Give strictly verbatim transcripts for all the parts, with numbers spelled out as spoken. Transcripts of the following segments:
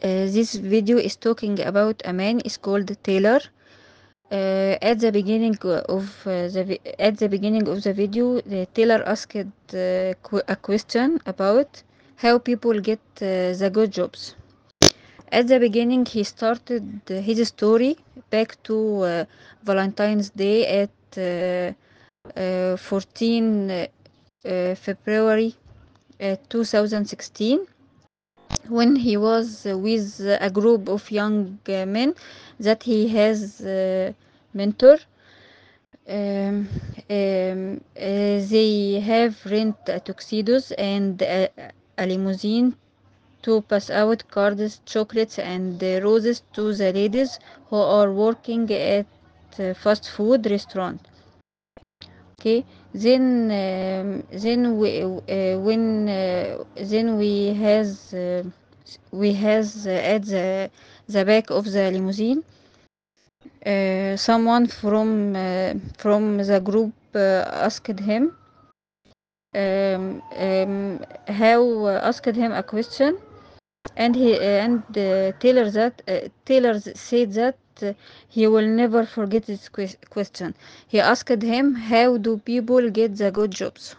Uh, this video is talking about a man is called Taylor. Uh, at the beginning of uh, the vi- at the beginning of the video, the Taylor asked uh, qu- a question about how people get uh, the good jobs. At the beginning, he started his story back to uh, Valentine's Day at uh, uh, fourteen uh, uh, February uh, two thousand sixteen, when he was uh, with a group of young uh, men that he has uh, mentor. Um, um, uh, they have rent uh, tuxedos and a, a limousine to pass out cards, chocolates, and uh, roses to the ladies who are working at uh, fast food restaurant. Okay, then um, then we uh, when uh, then we has uh, we has uh, at the the back of the limousine uh, someone from uh, from the group uh, asked him um, um, how uh, asked him a question, and he and uh, Taylor that uh, Taylor said that uh, he will never forget this ques- question. He asked him, how do people get the good jobs?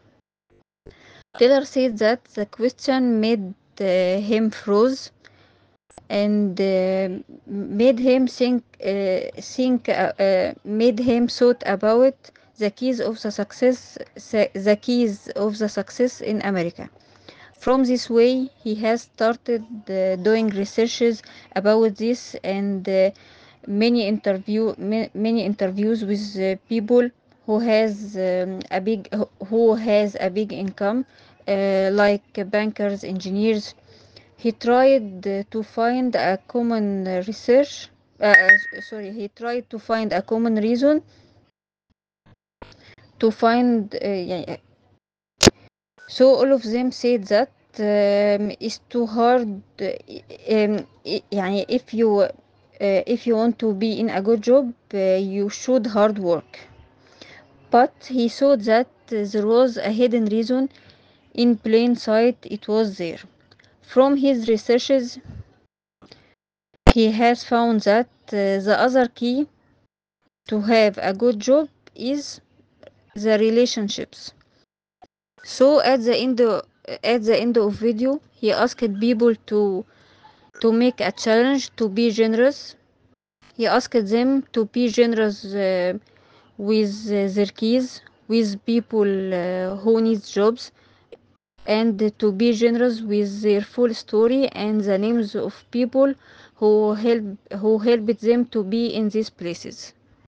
Taylor said that the question made uh, him froze, and uh, made him think uh, think uh, uh, made him thought about the keys of the success the keys of the success in America. From this way, he has started uh, doing researches about this, and uh, many interview ma- many interviews with uh, people who has um, a big who has a big income, uh, like bankers, engineers. He tried uh, to find a common uh, research. Uh, uh, sorry, he tried to find a common reason to find. Uh, yeah, yeah. So all of them said that um, it's too hard. Uh, um, i- يعني if you uh, if you want to be in a good job, uh, you should hard work. But he saw that uh, there was a hidden reason in plain sight. It was there. From his researches, he has found that uh, the other key to have a good job is the relationships. So at the end of, at the end of video, he asked people to to make a challenge to be generous. He asked them to be generous uh, with uh, their keys, with people uh, who need jobs, and to be generous with their full story and the names of people who help who helped them to be in these places.